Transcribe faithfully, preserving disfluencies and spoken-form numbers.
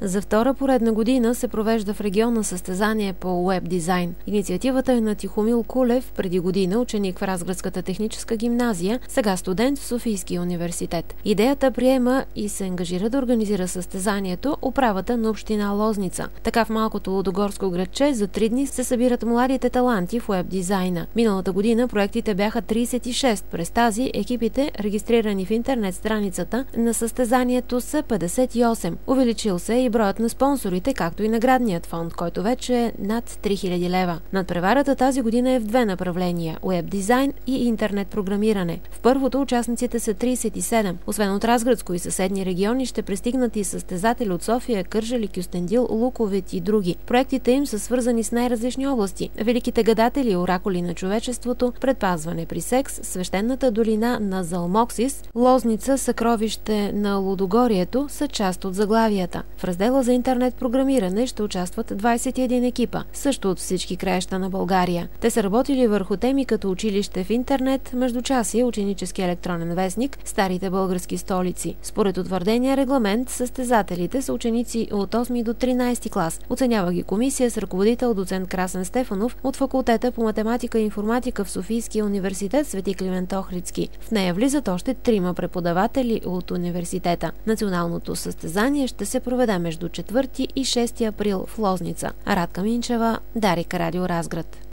За втора поредна година се провежда в региона състезание по уеб дизайн. Инициативата е на Тихомил Кулев, преди година ученик в Разградската техническа гимназия, сега студент в Софийския университет. Идеята приема и се ангажира да организира състезанието управата на община Лозница. Така в малкото лудогорско градче за три дни се събират младите таланти в уеб дизайна. Миналата година проектите бяха тридесет и шест. През тази екипите, регистрирани в интернет страницата на състезанието, са петдесет и осем. Увеличил се и броят на спонсорите, както и наградният фонд, който вече е над три хиляди лева. Надпреварата тази година е в две направления – уеб дизайн и интернет програмиране. В първото участниците са тридесет и седем. Освен от Разградско и съседни региони ще пристигнат и състезатели от София, Кърджали, Кюстендил, Луковит и други. Проектите им са свързани с най-различни области. Великите гадатели, оракули на човечеството, предпазване при секс, свещената долина на Залмоксис, Лозница, съкровище на Лудогорието са част от заглавията. В раздела за интернет програмиране ще участват двадесет и един екипа, също от всички краища на България. Те са работили върху теми като училище в интернет, междучасие, ученически електронен вестник, старите български столици. Според утвърдения регламент, състезателите са ученици от осми до тринадесети клас. Оценява ги комисия с ръководител доцент Красен Стефанов от факултета по математика и информатика в Софийския университет Свети Климент Охридски. В нея влизат още трима преподаватели от университета. Националното състезание ще се проведе между четвърти и шести април в Лозница. Радка Минчева, Дарик, Радио Разград.